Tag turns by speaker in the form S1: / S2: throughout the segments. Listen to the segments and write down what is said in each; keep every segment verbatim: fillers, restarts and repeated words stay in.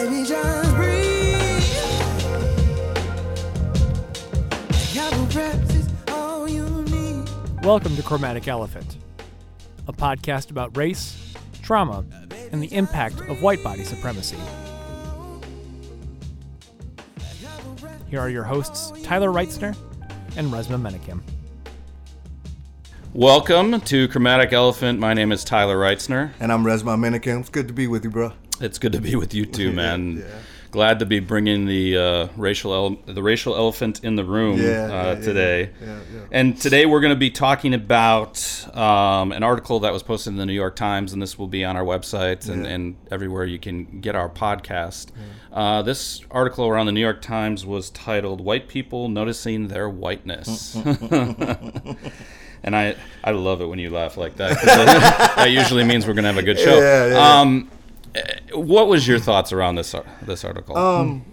S1: Baby, just breathe. Couple breaths is all you need.
S2: Welcome to Chromatic Elephant, a podcast about race, trauma, and the impact of white body supremacy. Here are your hosts, Tyler Reitzner and Resma Menakem.
S3: Welcome to Chromatic Elephant. My name is Tyler Reitzner.
S4: And I'm Resma Menakem. It's good to be with you, bro.
S3: It's good to be with you too, man.
S4: yeah.
S3: Glad to be bringing the uh, racial ele- the racial elephant in the room
S4: yeah,
S3: uh,
S4: yeah,
S3: today.
S4: Yeah, yeah, yeah.
S3: And today we're going to be talking about um, an article that was posted in the New York Times, and this will be on our website and,
S4: Yeah.
S3: and everywhere you can get our podcast. Yeah. Uh, this article around the New York Times was titled "White People Noticing Their Whiteness." And I, I love it when you laugh like that, 'cause that, that usually means we're going to have a good show.
S4: Yeah, yeah.
S3: Um, what was your thoughts around this this article?
S4: Um,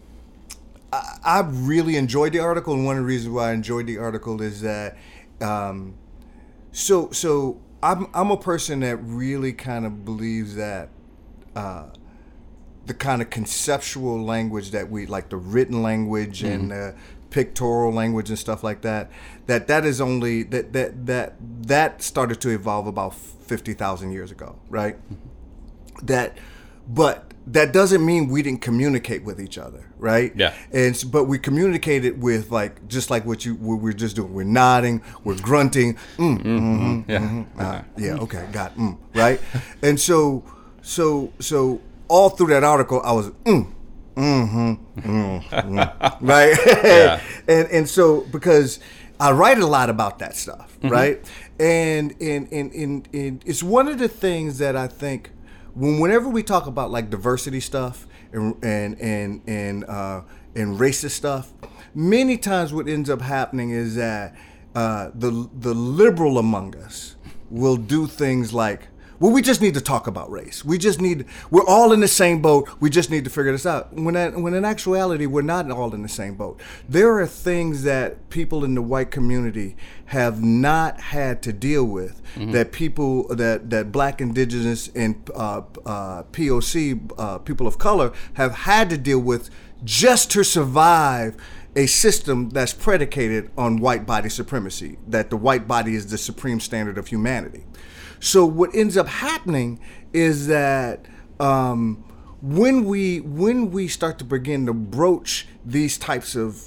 S4: I, I really enjoyed the article, and one of the reasons why I enjoyed the article is that, um, so so I'm I'm a person that really kind of believes that uh, the kind of conceptual language that we like, the written language mm-hmm. and the pictorial language and stuff like that, that that is only that that that that started to evolve about fifty thousand years ago, right? That, but that doesn't mean we didn't communicate with each other, right?
S3: Yeah.
S4: And s- but we communicated with like just like what you what we're just doing. We're nodding, we're grunting, mm, mm-hmm, mm-hmm,
S3: Yeah.
S4: mm-hmm, uh, yeah, okay, got it, mm, right? And so so so all through that article, I was mm, mm-hmm, mm, mm, right?
S3: Yeah.
S4: and and so because I write a lot about that stuff,
S3: Mm-hmm.
S4: right? And and, and and and it's one of the things that I think. When, whenever we talk about like diversity stuff and and and and, uh, and racist stuff, many times what ends up happening is that uh, the the liberal among us will do things like, well, we just need to talk about race. We just need, we're all in the same boat. We just need to figure this out. When that, when in actuality, we're not all in the same boat. There are things that people in the white community have not had to deal with, mm-hmm. that people, that, that black, indigenous, and uh, uh, P O C, uh, people of color, have had to deal with just to survive a system that's predicated on white body supremacy, that the white body is the supreme standard of humanity. So what ends up happening is that um, when we when we start to begin to broach these types of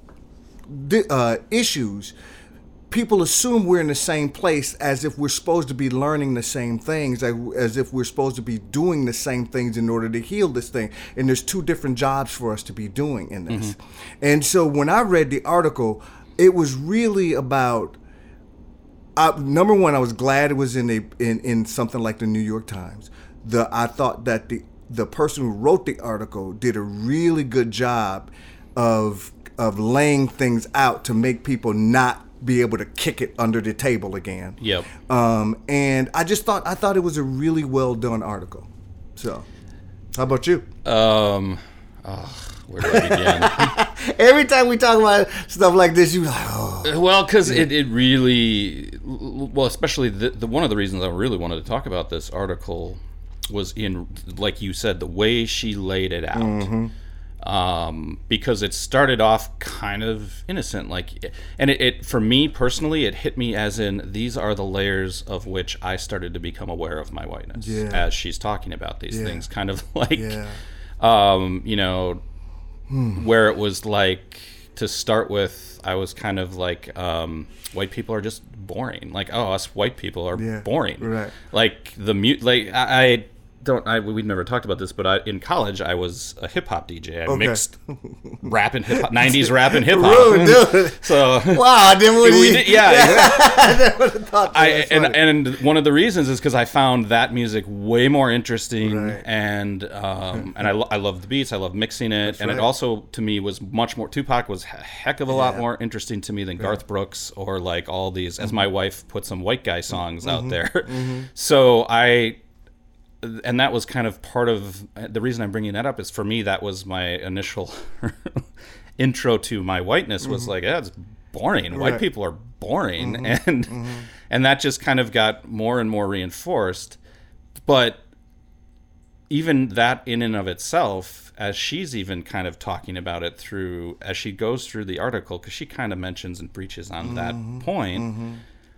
S4: uh, issues, people assume we're in the same place, as if we're supposed to be learning the same things, as if we're supposed to be doing the same things in order to heal this thing. And there's two different jobs for us to be doing in this. Mm-hmm. And so when I read the article, it was really about, I, number one, I was glad it was in a in, in something like the New York Times. The I thought that the the person who wrote the article did a really good job of of laying things out to make people not be able to kick it under the table again.
S3: Yep.
S4: Um, and I just thought I thought it was a really well done article. So, how about you?
S3: Um, oh, where do I begin?
S4: Every time we talk about stuff like this, you like, oh.
S3: Well, because it, it really, well, especially the, the one of the reasons I really wanted to talk about this article was in, like you said, the way she laid it out. Mm-hmm. Um, because it started off kind of innocent, like, and it, it, for me personally, it hit me as in, these are the layers of which I started to become aware of my whiteness
S4: yeah.
S3: as she's talking about these
S4: yeah.
S3: things, kind of like,
S4: yeah.
S3: um, you know,
S4: Hmm.
S3: where it was like, to start with, I was kind of like, um, white people are just boring. Like, oh, us white people are
S4: yeah,
S3: boring.
S4: Right.
S3: Like the mute, like I, I don't, I we've never talked about this, but I, in college I was a hip hop D J. I
S4: okay.
S3: mixed rap and hip hop, nineties rap and hip hop. So
S4: wow, I didn't really,
S3: we did, yeah,
S4: I never thought that.
S3: I
S4: That's
S3: and
S4: funny.
S3: and one of the reasons is because I found that music way more interesting,
S4: Right.
S3: and um and I lo- I love the beats, I love mixing it,
S4: That's
S3: and
S4: right.
S3: it also to me was much more. Tupac was a heck of a lot
S4: Yeah.
S3: more interesting to me than Garth Brooks or like all these, as my wife put some white guy songs out there.
S4: Mm-hmm.
S3: So I. And that was kind of part of the reason I'm bringing that up is, for me, that was my initial intro to my whiteness, was mm-hmm. like, yeah, it's boring.
S4: Right.
S3: White people are boring.
S4: Mm-hmm.
S3: And
S4: mm-hmm.
S3: and that just kind of got more and more reinforced. But even that in and of itself, as she's even kind of talking about it through, as she goes through the article, because she kind of mentions and preaches on mm-hmm. that point, mm-hmm.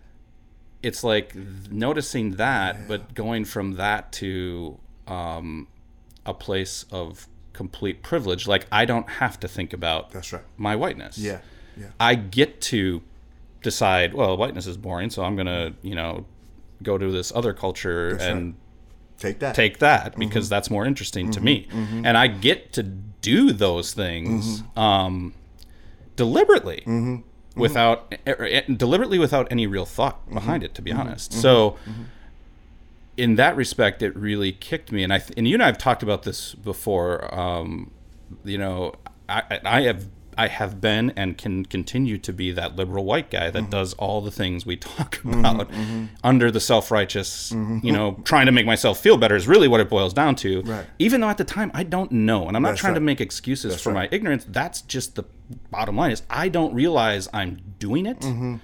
S3: it's like noticing that, yeah. but going from that to um, a place of complete privilege. Like, I don't have to think about
S4: That's right.
S3: my whiteness.
S4: Yeah, yeah.
S3: I get to decide, well, whiteness is boring, so I'm going to, you know, go to this other culture That's and... Right.
S4: Take that.
S3: Take that because mm-hmm. that's more interesting mm-hmm. to me. Mm-hmm. And I get to do those things mm-hmm. um, deliberately mm-hmm. without er, deliberately without any real thought mm-hmm. behind it, to be mm-hmm. honest. Mm-hmm. So mm-hmm. in that respect, it really kicked me. And I th- and you and I have talked about this before. Um, you know, I, I have I have been and can continue to be that liberal white guy that mm-hmm. does all the things we talk about mm-hmm. under the self-righteous, mm-hmm. you know, trying to make myself feel better is really what it boils down to.
S4: Right.
S3: Even though at the time I don't know, and I'm not that's trying right. to make excuses that's for right. my ignorance. That's just the bottom line is I don't realize I'm doing it. Mm-hmm.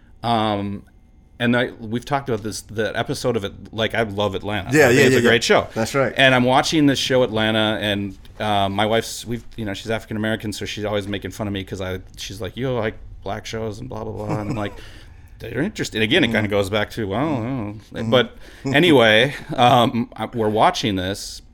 S3: Um, and I, we've talked about this, the episode of it, like, I love Atlanta.
S4: Yeah,
S3: I think
S4: yeah,
S3: It's
S4: yeah,
S3: a great
S4: yeah.
S3: show.
S4: That's right.
S3: And I'm watching this show, Atlanta, and uh, my wife's, we've, you know, she's African American, so she's always making fun of me because I, she's like, you like black shows and blah, blah, blah. And I'm like, they're interesting. Again, it kind of goes back to, well, mm-hmm. but anyway, um, we're watching this.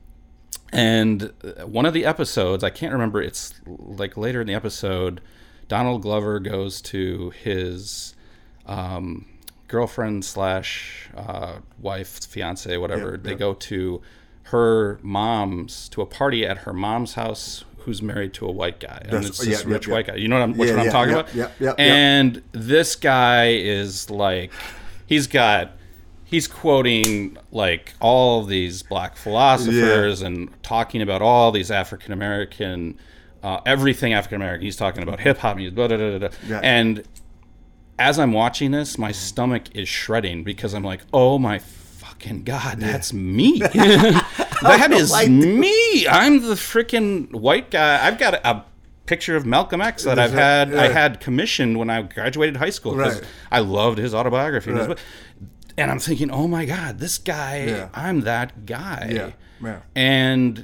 S3: And one of the episodes, I can't remember, it's like later in the episode, Donald Glover goes to his um, girlfriend slash uh, wife, fiance, whatever. Yep, they yep. go to her mom's, to a party at her mom's house, who's married to a white guy. And
S4: That's,
S3: it's this
S4: yeah,
S3: rich
S4: yep,
S3: white
S4: yep.
S3: guy. You know what I'm, which
S4: yeah,
S3: what I'm
S4: yeah,
S3: talking
S4: yep,
S3: about?
S4: Yep, yep,
S3: and
S4: yep.
S3: this guy is like, he's got... He's quoting like all these black philosophers yeah. and talking about all these African American, uh, everything African American. He's talking about hip hop music, blah, blah, blah, blah. Yeah. And as I'm watching this, my stomach is shredding because I'm like, oh my fucking God, that's yeah. me. That is like me. I'm the freaking white guy. I've got a, a picture of Malcolm X that I've had yeah. I had commissioned when I graduated high school because right. I loved his autobiography. Right. And I'm thinking, oh my God, this guy, yeah. I'm that guy.
S4: Yeah. Yeah.
S3: And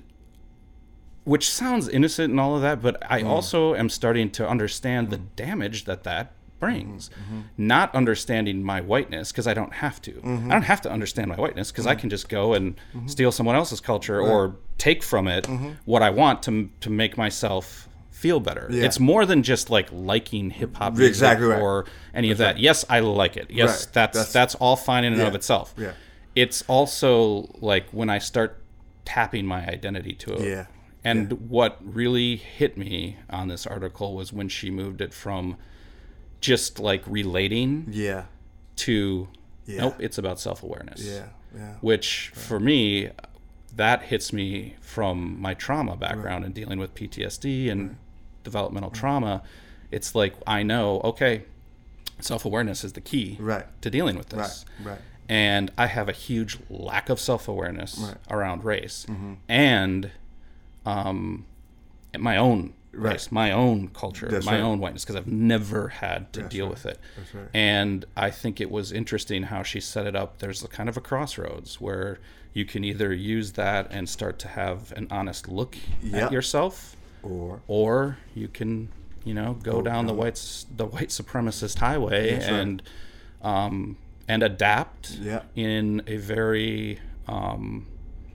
S3: which sounds innocent and all of that, but I mm. also am starting to understand mm. the damage that that brings. Mm-hmm. Not understanding my whiteness, because I don't have to. Mm-hmm. I don't have to understand my whiteness, because mm-hmm. I can just go and mm-hmm. steal someone else's culture right. or take from it mm-hmm. what I want to to make myself feel better. Yeah. It's more than just like liking hip hop music
S4: exactly right.
S3: or any
S4: that's
S3: of that.
S4: Right.
S3: Yes, I like it. Yes,
S4: right.
S3: that's, that's that's all fine in and
S4: yeah.
S3: of itself.
S4: Yeah.
S3: It's also like when I start tapping my identity to it.
S4: Yeah.
S3: And
S4: yeah.
S3: what really hit me on this article was when she moved it from just like relating
S4: yeah.
S3: to
S4: yeah.
S3: nope, it's about self-awareness.
S4: Yeah. Yeah.
S3: Which right. for me, that hits me from my trauma background
S4: right.
S3: and dealing with P T S D and
S4: right.
S3: developmental trauma. It's like, I know, okay, self-awareness is the key
S4: right.
S3: to dealing with this.
S4: Right, right.
S3: And I have a huge lack of self-awareness
S4: right.
S3: around race
S4: mm-hmm.
S3: and um, my own
S4: right.
S3: race, my own culture,
S4: That's
S3: my
S4: right.
S3: own whiteness, because I've never had to
S4: That's
S3: deal
S4: right.
S3: with it.
S4: That's right.
S3: And I think it was interesting how she set it up. There's a kind of a crossroads where you can either use that and start to have an honest look
S4: yep.
S3: at yourself,
S4: or
S3: or you can, you know, go,
S4: go
S3: down, down the white the white supremacist highway
S4: That's
S3: and right. um, and adapt
S4: yeah.
S3: in a very um,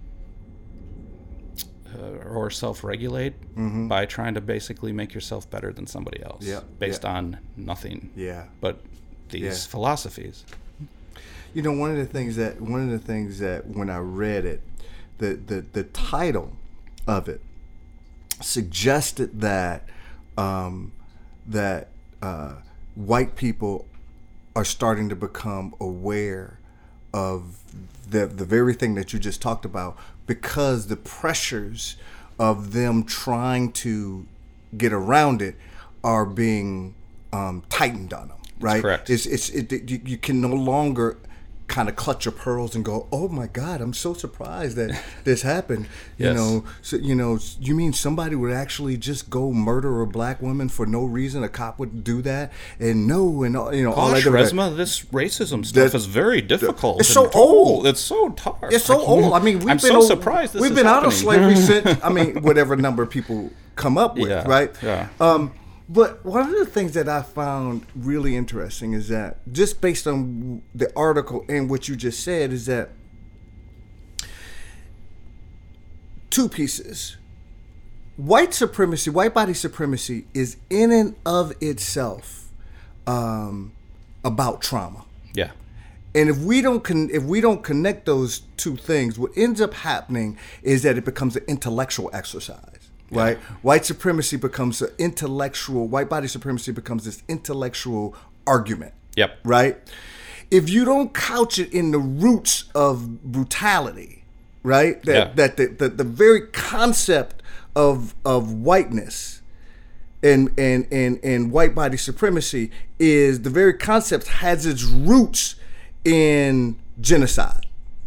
S3: uh, or self-regulate
S4: mm-hmm.
S3: by trying to basically make yourself better than somebody else
S4: yeah.
S3: based
S4: yeah.
S3: on nothing
S4: yeah.
S3: but these
S4: yeah.
S3: philosophies.
S4: You know, one of the things that one of the things that when I read it, the the, the title of it suggested that um, that uh, white people are starting to become aware of the the very thing that you just talked about, because the pressures of them trying to get around it are being um, tightened on them. Right?
S3: That's correct.
S4: It's it's it, you, you can no longer kind of clutch your pearls and go, "Oh my God, I'm so surprised that this happened." You
S3: Yes.
S4: know, so, you know, you mean somebody would actually just go murder a black woman for no reason? A cop would do that, and no, and all- you know, all
S3: Gosh,
S4: that.
S3: Resma, this racism stuff
S4: That-
S3: is very difficult.
S4: it's
S3: and
S4: so
S3: tough.
S4: old.
S3: It's so tough.
S4: It's so old. I mean, we've
S3: I'm
S4: been
S3: so
S4: o-
S3: surprised. This
S4: we've
S3: is
S4: been out of
S3: happening.
S4: slavery since. I mean, whatever number of people come up with,
S3: Yeah,
S4: right?
S3: yeah.
S4: Um, but one of the things that I found really interesting is that just based on the article and what you just said is that two pieces. White supremacy, white body supremacy is in and of itself um, about trauma.
S3: Yeah.
S4: And if we don't con- if we don't connect those two things, what ends up happening is that it becomes an intellectual exercise, right? Yeah. White supremacy becomes an intellectual, white body supremacy becomes this intellectual argument.
S3: Yep.
S4: Right? If you don't couch it in the roots of brutality, right? That
S3: Yeah.
S4: that the, the, the very concept of of whiteness and and and and white body supremacy is the very concept has its roots in genocide.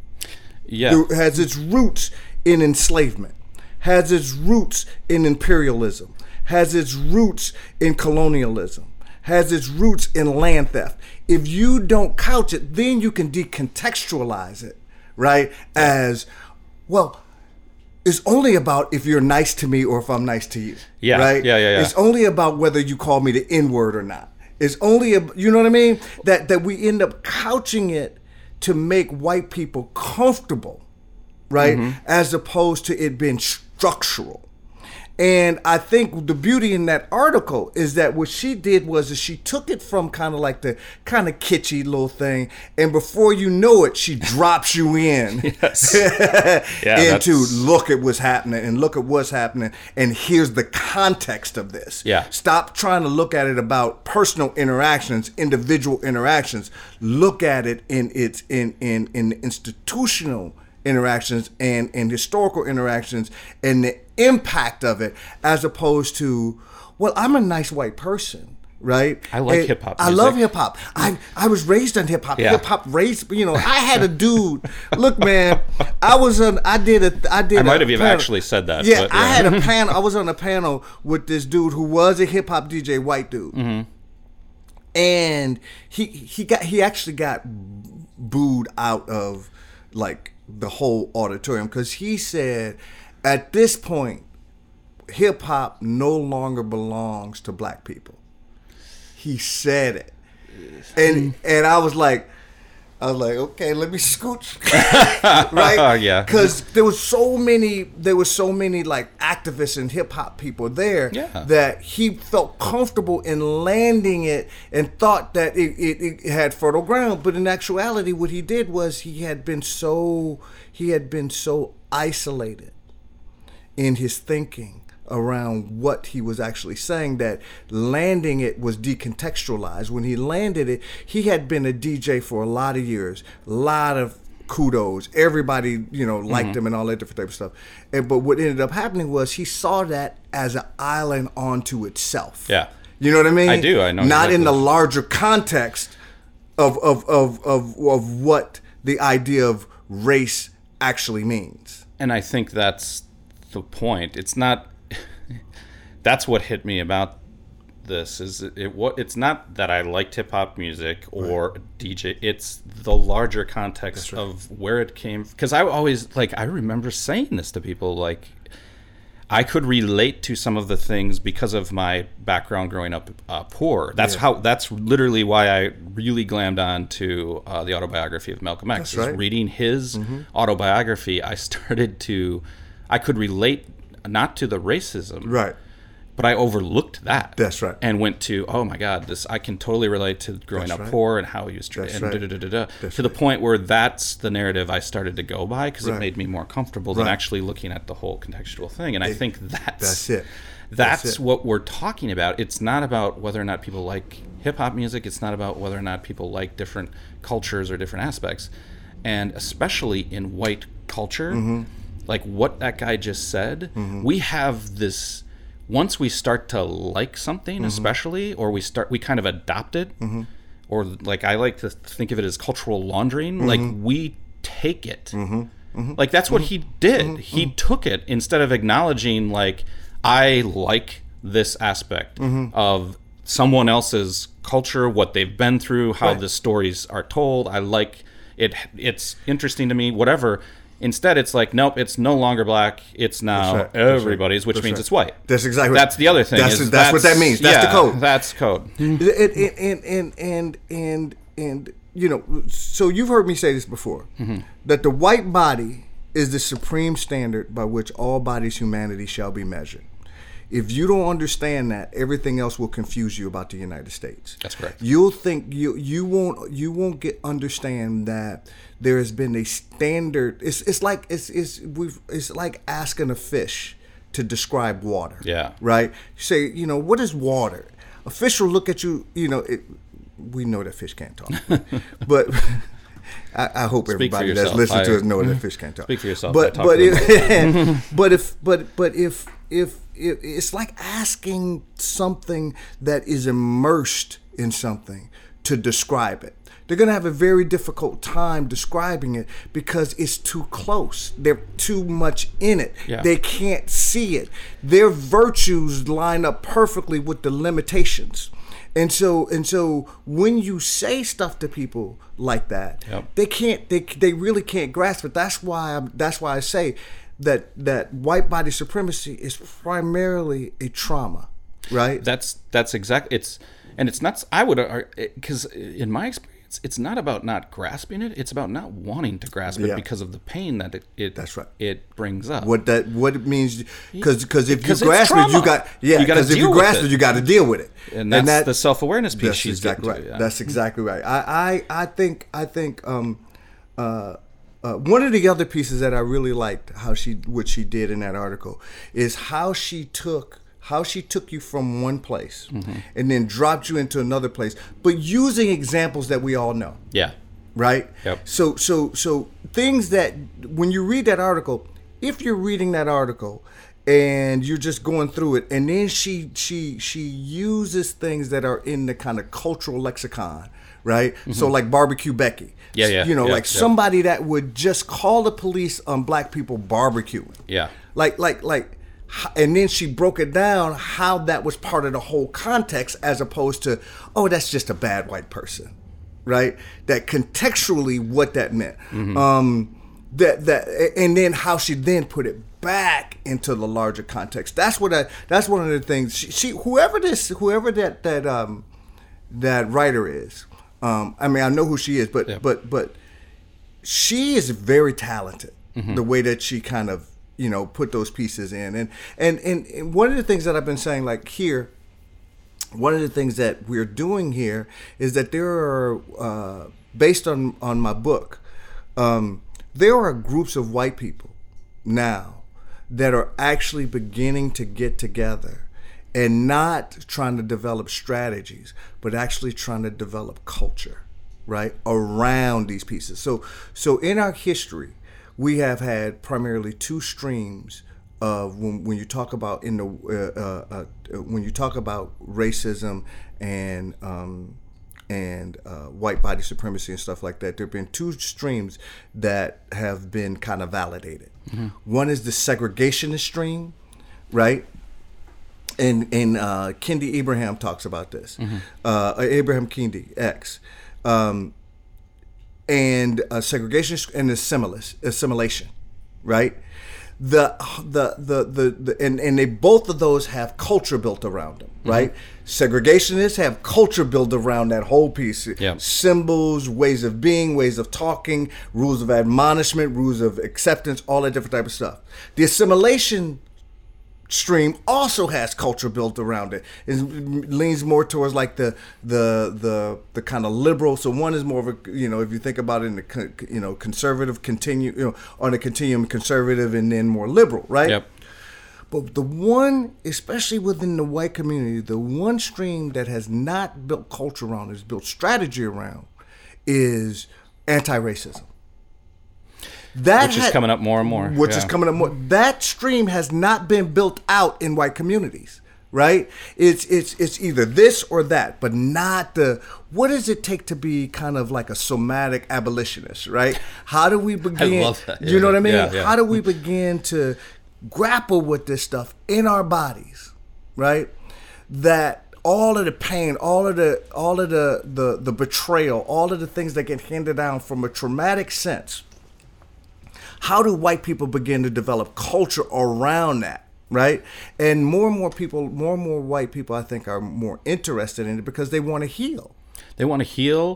S3: Yeah.
S4: It has its roots in enslavement, has its roots in imperialism, has its roots in colonialism, has its roots in land theft. If you don't couch it, then you can decontextualize it, right? As, well, it's only about if you're nice to me or if I'm nice to you.
S3: Yeah,
S4: Right?
S3: yeah, yeah, yeah.
S4: It's only about whether you call me the N-word or not. It's only, a, you know what I mean? That that we end up couching it to make white people comfortable, right?
S3: Mm-hmm.
S4: As opposed to it being structural. And I think the beauty in that article is that what she did was is she took it from kind of like the kind of kitschy little thing, and before you know it, she drops you in
S3: Yes. Yeah,
S4: into
S3: that's-
S4: look at what's happening and look at what's happening, and here's the context of this.
S3: Yeah.
S4: Stop trying to look at it about personal interactions, individual interactions. Look at it in its in in in institutional interactions and, and historical interactions and the impact of it, as opposed to, well, I'm a nice white person, right?
S3: I like
S4: And
S3: hip hop
S4: I
S3: music.
S4: love hip hop. I I was raised on hip hop.
S3: Yeah.
S4: Hip hop raised, you know. I had a dude. Look, man, I was on. I did a. I did.
S3: I
S4: a
S3: might have even
S4: panel.
S3: actually said that.
S4: Yeah,
S3: but,
S4: I had a panel. I was on a panel with this dude who was a hip hop D J, white dude,
S3: Mm-hmm.
S4: and he he got he actually got booed out of like the whole auditorium because he said at this point hip hop no longer belongs to black people. He said it, and and I was like, I was like, okay, let me scooch, right?
S3: Yeah.
S4: Because there was so many, there was so many like activists and hip hop people there
S3: Yeah.
S4: that he felt comfortable in landing it and thought that it, it, it had fertile ground. But in actuality, what he did was he had been so he had been so isolated in his thinking around what he was actually saying that landing it was decontextualized. When he landed it, he had been a D J for a lot of years, a lot of kudos. Everybody, you know, liked
S3: Mm-hmm.
S4: him and all that different type of stuff. And, but what ended up happening was he saw that as an island onto itself.
S3: Yeah.
S4: You know what I mean?
S3: I do, I know
S4: Not in
S3: exactly.
S4: the larger context of of, of, of of what the idea of race actually means.
S3: And I think that's the point. It's not. That's what hit me about this. Is it? it what? It's not that I liked hip hop music or
S4: Right.
S3: D J. It's the larger context
S4: right.
S3: of where it came. Because I always like. I remember saying this to people like. I could relate to some of the things because of my background growing up uh, poor. That's
S4: Yeah.
S3: how. That's literally why I really glammed on to uh, the autobiography of Malcolm X.
S4: That's
S3: is
S4: right.
S3: Reading his
S4: Mm-hmm.
S3: autobiography, I started to. I could relate not to the racism,
S4: Right.
S3: but I overlooked that.
S4: That's right.
S3: And went to, oh my God, this I can totally relate to growing
S4: That's
S3: up
S4: right.
S3: poor and how he was treated,
S4: That's
S3: and
S4: right.
S3: da, da, da, da, da,
S4: That's
S3: to the
S4: right.
S3: point where that's the narrative I started to go by because
S4: Right.
S3: it made me more comfortable than
S4: Right.
S3: actually looking at the whole contextual thing. And I think that's
S4: That's it.
S3: That's,
S4: That's it.
S3: what we're talking about. It's not about whether or not people like hip hop music. It's not about whether or not people like different cultures or different aspects. And especially in white culture,
S4: Mm-hmm.
S3: like what that guy just said, we have this. Once we start to like something,
S4: Mm-hmm.
S3: especially, or we start, we kind of adopt it, or like I like to think of it as cultural laundering. Mm-hmm. Like we take it. Mm-hmm. Mm-hmm. Like that's what mm-hmm. he did. Mm-hmm. He took it instead of acknowledging like I like this aspect mm-hmm. of someone else's culture, what they've been through, how right. the stories are told. I like it. It's interesting to me, whatever. Instead, it's like, nope, it's no longer black. It's now right. everybody's, which that's means right. it's white.
S4: That's exactly
S3: That's the other thing.
S4: That's,
S3: is
S4: that's, that's what that means. That's
S3: yeah,
S4: the code.
S3: That's code.
S4: and, and, and, and, and, and, you know, so you've heard me say this before, mm-hmm. that the white body is the supreme standard by which all bodies' humanity shall be measured. If you don't understand that, everything else will confuse you about the United States.
S3: That's correct.
S4: You'll think you you won't you won't get understand that there has been a standard. It's it's like it's it's we've it's like asking a fish to describe water.
S3: Yeah.
S4: Right. You say, you know, what is water? A fish will look at you. You know, it, we know that fish can't talk, but. I, I hope
S3: Speak
S4: everybody that's listening
S3: I,
S4: to us know that fish can't talk.
S3: Speak for yourself.
S4: But but if, but if but but if if if it's like asking something that is immersed in something to describe it. They're going to have a very difficult time describing it because it's too close. They're too much in it.
S3: Yeah.
S4: They can't see it. Their virtues line up perfectly with the limitations. And so and so when you say stuff to people like that,
S3: yep.
S4: they can't they they really can't grasp it. That's why I'm, that's why I say that that white body supremacy is primarily a trauma, right?
S3: That's that's exactly it's and it's not I would because in my experience it's not about not grasping it, it's about not wanting to grasp it yeah. because of the pain that it, it
S4: that's right.
S3: it brings up.
S4: What that what it means because because if you
S3: because
S4: grasp it, you got yeah because if you grasp it. it, you got to deal with it.
S3: And that's and that, the self-awareness piece
S4: that's
S3: she's
S4: exactly right.
S3: To, yeah.
S4: That's exactly right. I, I, I think I think um, uh, uh, one of the other pieces that I really liked how she what she did in that article is how she took how she took you from one place mm-hmm. and then dropped you into another place, but using examples that we all know.
S3: Yeah.
S4: Right?
S3: Yep.
S4: So so so things that when you read that article, if you're reading that article and you're just going through it, and then she she she uses things that are in the kind of cultural lexicon, right? Mm-hmm. So like barbecue Becky.
S3: Yeah, yeah.
S4: You know,
S3: yeah,
S4: like
S3: yeah.
S4: somebody that would just call the police on black people barbecuing.
S3: Yeah.
S4: Like like like and then she broke it down how that was part of the whole context as opposed to, oh, that's just a bad white person, right? That contextually what that meant. Mm-hmm. Um, that that and then how she then put it back into the larger context. That's what I. That's one of the things. She, she whoever this, whoever that that um, that writer is. Um, I mean, I know who she is, but yeah. but but she is very talented. Mm-hmm. The way that she kind of. You know, put those pieces in. And, and and and one of the things that I've been saying, like here, one of the things that we're doing here is that there are, uh, based on, on my book, um, there are groups of white people now that are actually beginning to get together and not trying to develop strategies, but actually trying to develop culture, right, around these pieces. So so in our history, we have had primarily two streams of when, when you talk about in the uh, uh, uh, when you talk about racism and um, and uh, white body supremacy and stuff like that. There have been two streams that have been kind of validated. Mm-hmm. One is the segregationist stream, right? And and uh, Kendi Abraham talks about this. Mm-hmm. Uh, Abraham Kendi X. Um, and uh, segregation and assimilation, right? The the the the, the and, and they both of those have culture built around them, right? Mm-hmm. Segregationists have culture built around that whole piece.
S3: Yeah.
S4: Symbols, ways of being, ways of talking, rules of admonishment, rules of acceptance, all that different type of stuff. The assimilation stream also has culture built around it. It leans more towards like the the the the kind of liberal. So one is more of a, you know, if you think about it in the, you know, conservative continue, you know, on a continuum, conservative and then more liberal, right?
S3: Yep.
S4: But the one, especially within the white community, the one stream that has not built culture around, has built strategy around, is anti-racism. That
S3: which is
S4: had,
S3: coming up more and more.
S4: Which
S3: yeah.
S4: is coming up more. That stream has not been built out in white communities, right? It's it's it's either this or that, but not the what does it take to be kind of like a somatic abolitionist, right? How do we begin?
S3: I love that.
S4: You know what I mean?
S3: Yeah, yeah.
S4: How do we begin to grapple with this stuff in our bodies, right? That all of the pain, all of the all of the the, the betrayal, all of the things that get handed down from a traumatic sense. How do white people begin to develop culture around that? Right? And more and more people, more and more white people, I think, are more interested in it because they want to heal.
S3: They want to heal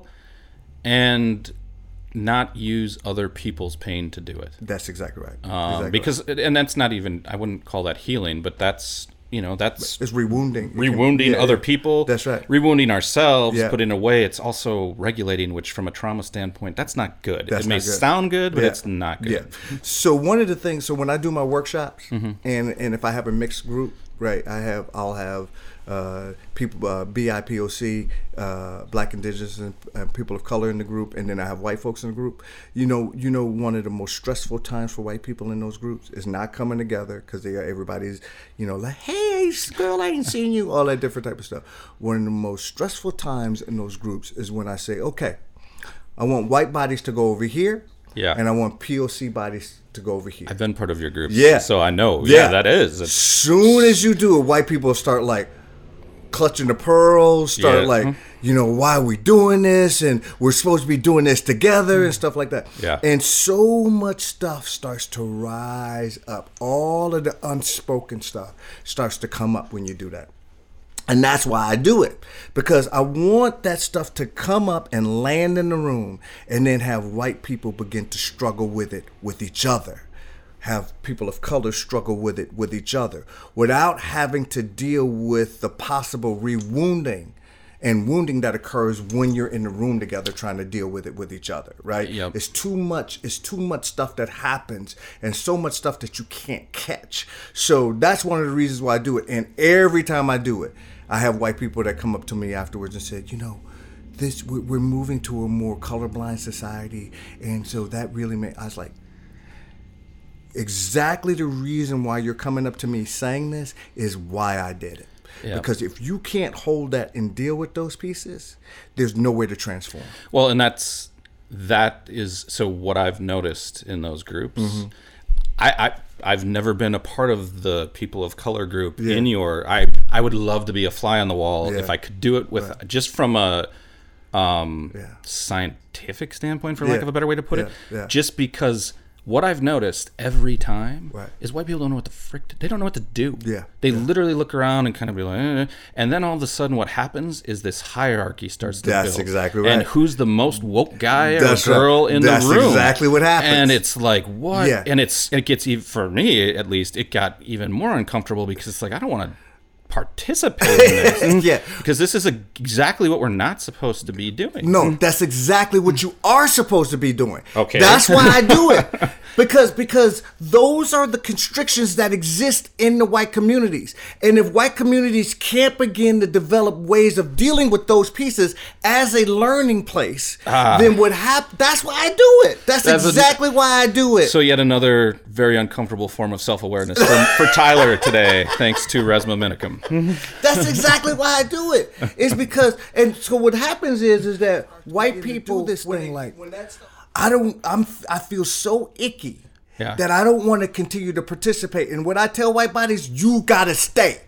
S3: and not use other people's pain to do it.
S4: That's exactly right.
S3: Um,
S4: exactly
S3: because,
S4: right.
S3: and that's not even, I wouldn't call that healing, but that's, you know, that's
S4: It's rewounding.
S3: rewounding
S4: Yeah,
S3: other
S4: yeah.
S3: people.
S4: That's right.
S3: Rewounding ourselves,
S4: Yeah.
S3: but in a way, it's also regulating, which from a trauma standpoint, that's not good.
S4: That's
S3: it may
S4: not good.
S3: sound good, but
S4: Yeah.
S3: it's not good.
S4: Yeah. So one of the things, so when I do my workshops,
S3: Mm-hmm.
S4: and and if I have a mixed group, right, I have I'll have uh, people uh, B I P O C, uh, Black, Indigenous, and uh, people of color in the group, and then I have white folks in the group. You know, you know, one of the most stressful times for white people in those groups is not coming together because they are everybody's, you know, like, hey, girl, I ain't seen you, all that different type of stuff. One of the most stressful times in those groups is when I say, okay, I want white bodies to go over here.
S3: Yeah.
S4: And I want P O C bodies to go over here.
S3: I've been part of your groups.
S4: Yeah.
S3: So I know. Yeah,
S4: Yeah.
S3: that is. It's,
S4: Soon as you do it, white people start like clutching the pearls, start
S3: Yeah.
S4: like,
S3: Mhm.
S4: you know, why are we doing this? And we're supposed to be doing this together and stuff like that.
S3: Yeah.
S4: And so much stuff starts to rise up. All of the unspoken stuff starts to come up when you do that. And that's why I do it, because I want that stuff to come up and land in the room and then have white people begin to struggle with it with each other. Have people of color struggle with it with each other without having to deal with the possible rewounding and wounding that occurs when you're in the room together trying to deal with it with each other, right?
S3: Yep.
S4: It's too much. It's too much stuff that happens and so much stuff that you can't catch. So that's one of the reasons why I do it. And every time I do it, I have white people that come up to me afterwards and said, you know, this we're we're moving to a more colorblind society, and so that really made. I was like, exactly the reason why you're coming up to me saying this is why I did it.
S3: Yeah.
S4: Because if you can't hold that and deal with those pieces, there's no way to transform.
S3: well, and that's, that is, so what I've noticed in those groups,
S4: Mm-hmm.
S3: I, I, I've never been a part of the people of color group
S4: Yeah.
S3: in your, I, I would love to be a fly on the wall
S4: Yeah.
S3: if I could do it with,
S4: Right.
S3: just from a um,
S4: Yeah.
S3: scientific standpoint, for
S4: Yeah.
S3: lack of a better way to put it,
S4: Yeah. Yeah.
S3: just because what I've noticed every time
S4: Right.
S3: is white people don't know what the frick, to, they don't know what to do.
S4: Yeah.
S3: They literally look around and kind of be like, eh. And then all of a sudden what happens is this hierarchy starts to
S4: That's
S3: build.
S4: exactly right.
S3: And who's the most woke guy or
S4: That's right.
S3: girl in
S4: That's
S3: the room?
S4: exactly what happens.
S3: And it's like, what?
S4: Yeah.
S3: And it's it gets even, for me at least, it got even more uncomfortable because it's like, I don't want to participate in this.
S4: Yeah.
S3: Because this is a, exactly what we're not supposed to be doing.
S4: No, that's exactly what you are supposed to be doing.
S3: Okay.
S4: That's why I do it. Because because those are the constrictions that exist in the white communities. And if white communities can't begin to develop ways of dealing with those pieces as a learning place,
S3: Ah.
S4: then what hap- that's why I do it. That's,
S3: That's a-
S4: exactly why I do it.
S3: So yet another very uncomfortable form of self-awareness for, for Tyler today, thanks to Resma Minicum.
S4: That's exactly why I do it. It's because, and so what happens is, is that white people do this thing like, I don't, I'm, I feel so icky
S3: Yeah.
S4: that I don't want to continue to participate. And when I tell white bodies, you gotta stay.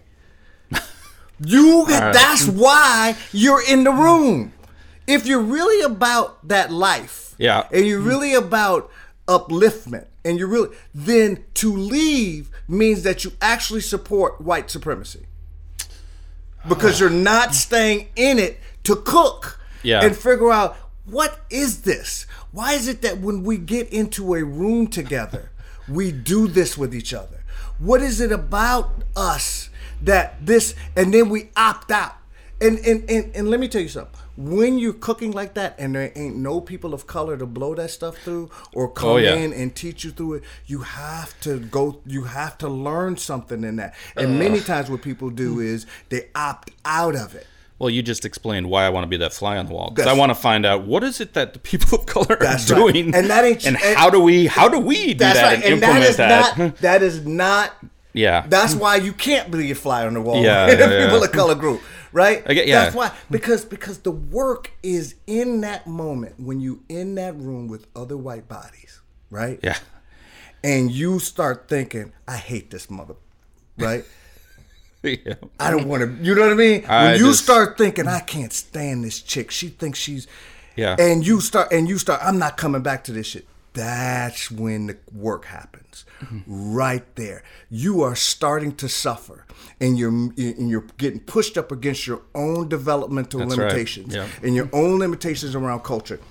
S4: You,
S3: right.
S4: that's why you're in the room. If you're really about that life,
S3: Yeah.
S4: and you're really about upliftment, and you're really, then to leave means that you actually support white supremacy. Because you're not staying in it to cook
S3: Yeah.
S4: and figure out, what is this? Why is it that when we get into a room together, we do this with each other? What is it about us that this, and then we opt out? And and, and, and let me tell you something. When you're cooking like that and there ain't no people of color to blow that stuff through or come
S3: Oh, yeah.
S4: in and teach you through it, you have to go, you have to learn something in that. And many times what people do is they opt out of it.
S3: Well, you just explained why I want to be that fly on the wall. Because I
S4: That's-
S3: want to find out what is it that the people of color are
S4: That's right.
S3: doing,
S4: And that ain't-
S3: and
S4: and-
S3: how do we how do we do
S4: That's
S3: that
S4: right.
S3: and,
S4: And that
S3: implement
S4: is
S3: that?
S4: not, that is not
S3: Yeah.
S4: That's why you can't be a fly on the wall
S3: Yeah,
S4: in a
S3: yeah, yeah.
S4: people of color group, right?
S3: I get- yeah.
S4: That's why because because the work is in that moment when you in that room with other white bodies, right?
S3: Yeah.
S4: And you start thinking, I hate this mother, right?
S3: Yeah.
S4: I don't want to. You know what I mean? When
S3: I
S4: you
S3: just-
S4: start thinking, I can't stand this chick. She thinks she's,
S3: Yeah.
S4: and you start and you start. I'm not coming back to this shit. That's when the work happens,
S3: Mm-hmm.
S4: right there. You are starting to suffer, and you're and you're getting pushed up against your own developmental
S3: That's right.
S4: limitations
S3: Yeah.
S4: and your own limitations around culture.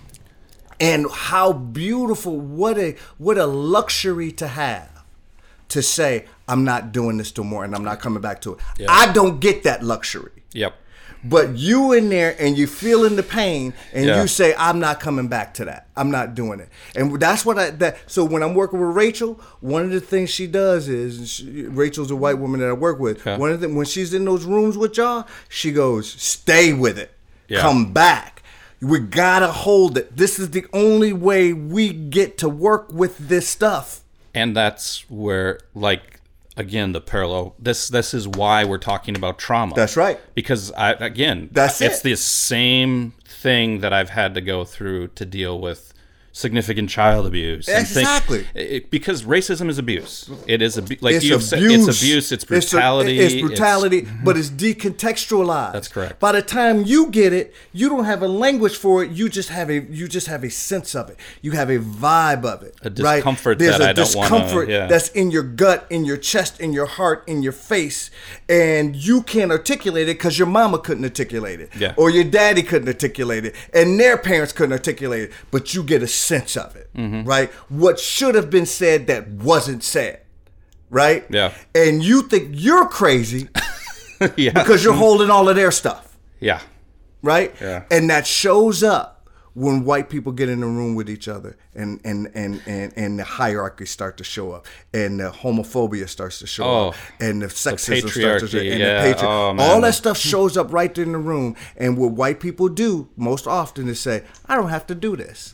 S4: And how beautiful! What a what a luxury to have. To say, I'm not doing this no more and I'm not coming back to it.
S3: Yeah.
S4: I don't get that luxury.
S3: Yep.
S4: But you in there and you feeling the pain and
S3: Yeah.
S4: you say, I'm not coming back to that. I'm not doing it. And that's what I, that. So when I'm working with Rachel, one of the things she does is, she, Rachel's a white woman that I work with.
S3: Yeah.
S4: One of the, when she's in those rooms with y'all, she goes, stay with it.
S3: Yeah.
S4: Come back. We gotta hold it. This is the only way we get to work with this stuff.
S3: And that's where, like, again, the parallel. This this is why we're talking about trauma.
S4: That's right.
S3: Because I again,
S4: That's
S3: it's
S4: it.
S3: the same thing that I've had to go through to deal with significant child abuse. and think-
S4: Exactly.
S3: it- because racism is abuse. It is abu- like
S4: It's
S3: you've said. It's abuse. It's
S4: a-
S3: brutality.
S4: It's, brutality, but it's decontextualized.
S3: That's correct.
S4: By the time you get it, you don't have a language for it. You just have a you just have a sense of it. You have a vibe of it.
S3: A
S4: right?
S3: discomfort
S4: There's
S3: that
S4: a
S3: I don't wanna-
S4: discomfort
S3: yeah.
S4: that's in your gut, in your chest, in your heart, in your face, and you can't articulate it because your mama couldn't articulate it,
S3: Yeah.
S4: or your daddy couldn't articulate it, and their parents couldn't articulate it. But you get a sense of it,
S3: Mm-hmm.
S4: right? What should have been said that wasn't said. Right?
S3: Yeah.
S4: And you think you're crazy
S3: yeah.
S4: because you're holding all of their stuff.
S3: yeah.
S4: Right?
S3: Yeah.
S4: And that shows up when white people get in the room with each other and and, and, and, and the hierarchy start to show up and the homophobia starts to show
S3: Oh,
S4: up and the sexism starts to
S3: patriarchy,
S4: and
S3: yeah.
S4: the patri-
S3: Oh, man.
S4: all that stuff shows up right there in the room. And what white people do most often is say, I don't have to do this.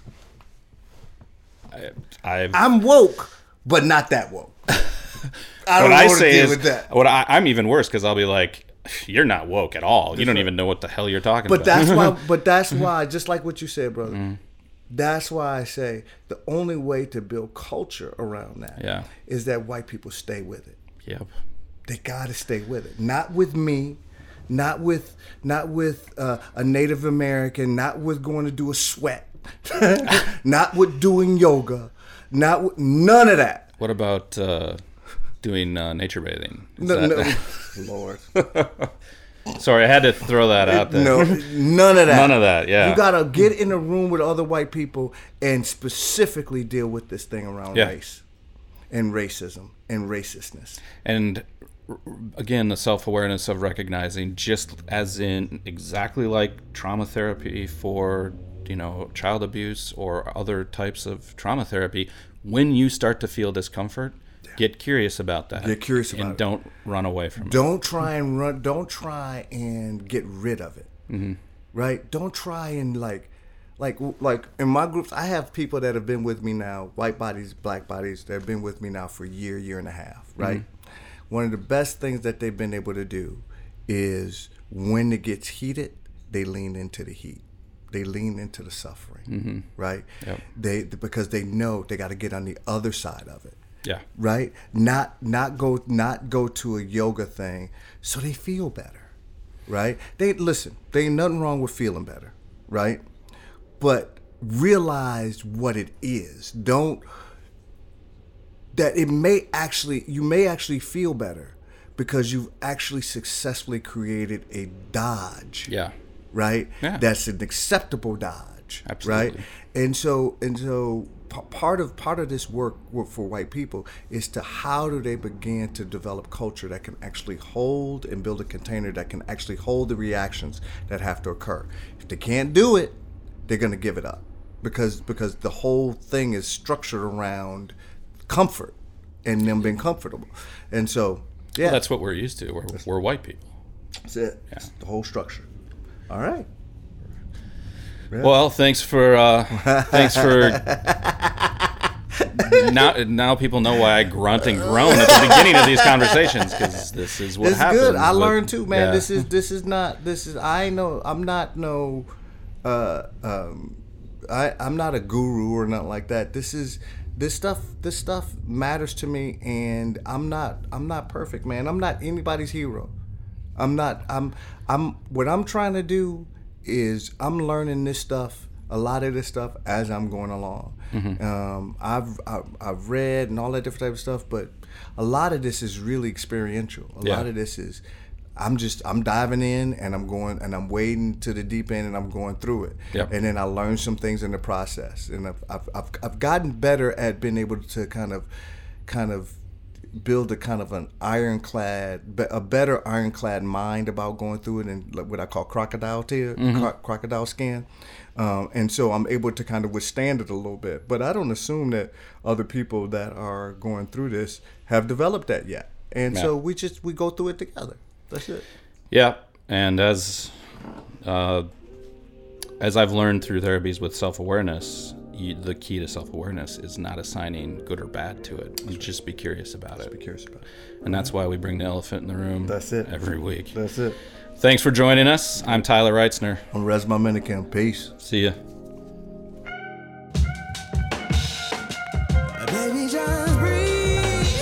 S3: I've,
S4: I'm woke, but not that woke. I don't
S3: what
S4: know
S3: I
S4: what to
S3: say
S4: deal
S3: is,
S4: with that.
S3: what I, I'm even worse because I'll be like, "You're not woke at all. You don't even know what the hell you're talking
S4: But
S3: about."
S4: that's why. But that's why. Just like what you said, brother. That's why I say the only way to build culture around that
S3: Yeah.
S4: is that white people stay with it.
S3: Yep.
S4: They got to stay with it. Not with me, not with not with uh, a Native American, not with going to do a sweat, not with doing yoga, not with, none of that.
S3: What about uh, doing uh, nature bathing? Is
S4: No,
S3: that-
S4: no, Lord.
S3: Sorry, I had to throw that out there.
S4: No, none of that.
S3: None of that, yeah.
S4: You gotta get in a room with other white people and specifically deal with this thing around
S3: Yeah.
S4: race and racism and racistness.
S3: And r- again, the self-awareness of recognizing, just as in exactly like trauma therapy for, you know, child abuse or other types of trauma therapy, when you start to feel discomfort, get curious about that.
S4: Get curious about
S3: and
S4: it.
S3: don't run away from it.
S4: Don't try and run. Don't try and get rid of it. Mm-hmm. Right? Don't try and like, like, like in my groups, I have people that have been with me now, white bodies, black bodies, that have been with me now for a year, year and a half. Right? Mm-hmm. One of the best things that they've been able to do is when it gets heated, they lean into the heat. They lean into the suffering. Mm-hmm. Right?
S3: Yep.
S4: They because they know they got to get on the other side of it.
S3: Yeah.
S4: Right? Not not go not go to a yoga thing so they feel better. Right? They listen, there ain't nothing wrong with feeling better, right? But realize what it is. Don't that it may actually you may actually feel better because you've actually successfully created a dodge.
S3: Yeah.
S4: Right?
S3: Yeah.
S4: That's an acceptable dodge.
S3: Absolutely.
S4: Right? And so and so p- part of part of this work work for white people is to how do they begin to develop culture that can actually hold and build a container that can actually hold the reactions that have to occur. If they can't do it, they're going to give it up because because the whole thing is structured around comfort and them being comfortable. And so yeah,
S3: Well, that's what we're used to. We're, we're white people.
S4: that's it.
S3: Yeah.
S4: It's the whole structure. All right.
S3: Well, thanks for uh, thanks for now now people know why I grunt and groan at the beginning of these conversations, because this is what
S4: it's
S3: happens.
S4: good. I
S3: with-
S4: learned too, man.
S3: yeah.
S4: This is this is not this is I know I'm not no uh um I I'm not a guru or nothing like that. This is this stuff this stuff matters to me, and I'm not I'm not perfect, man. I'm not anybody's hero. I'm not I'm I'm what I'm trying to do is I'm learning this stuff, a lot of this stuff as I'm going along.
S3: Mm-hmm.
S4: Um, I've, I've I've read and all that different type of stuff, but a lot of this is really experiential. A
S3: Yeah.
S4: lot of this is I'm just I'm diving in and I'm going and I'm wading to the deep end and I'm going through it.
S3: Yep.
S4: And then I learn some things in the process, and I've I've I've, I've gotten better at being able to kind of kind of build a kind of an ironclad, be- a better ironclad mind about going through it, and like what I call crocodile tear, cro- crocodile skin. Um, and so I'm able to kind of withstand it a little bit. But I don't assume that other people that are going through this have developed that yet. And
S3: Yeah.
S4: so we just, we go through it together. That's it.
S3: Yeah, and as uh, as I've learned through therapies with self-awareness, you, the key to self-awareness is not assigning good or bad to it. You just be curious about it.
S4: Be curious about it.
S3: And that's why we bring the elephant in the room
S4: That's it.
S3: every week.
S4: That's it.
S3: Thanks for joining us. I'm Tyler Reitzner.
S4: I'm Resma Minikin. Peace.
S3: See ya.
S1: Baby, just breathe.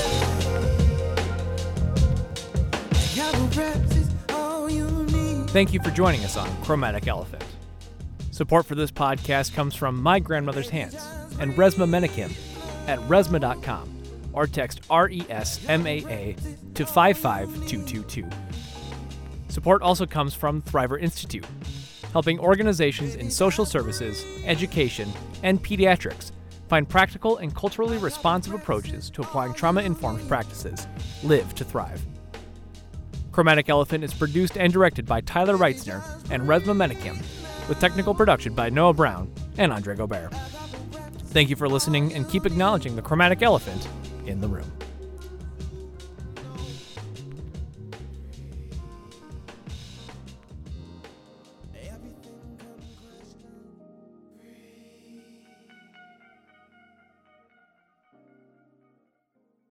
S1: Your breath is all you need.
S2: Thank you for joining us on Chromatic Elephant. Support for this podcast comes from My Grandmother's Hands and Resma Menikim at resma dot com, or text R E S M A A to five five two two two. Support also comes from Thriver Institute, helping organizations in social services, education, and pediatrics find practical and culturally responsive approaches to applying trauma-informed practices. Live to thrive. Chromatic Elephant is produced and directed by Tyler Reitzner and Resma Menikim, with technical production by Noah Brown and Andre Gobert. Thank you for listening, and keep acknowledging the chromatic elephant in the room.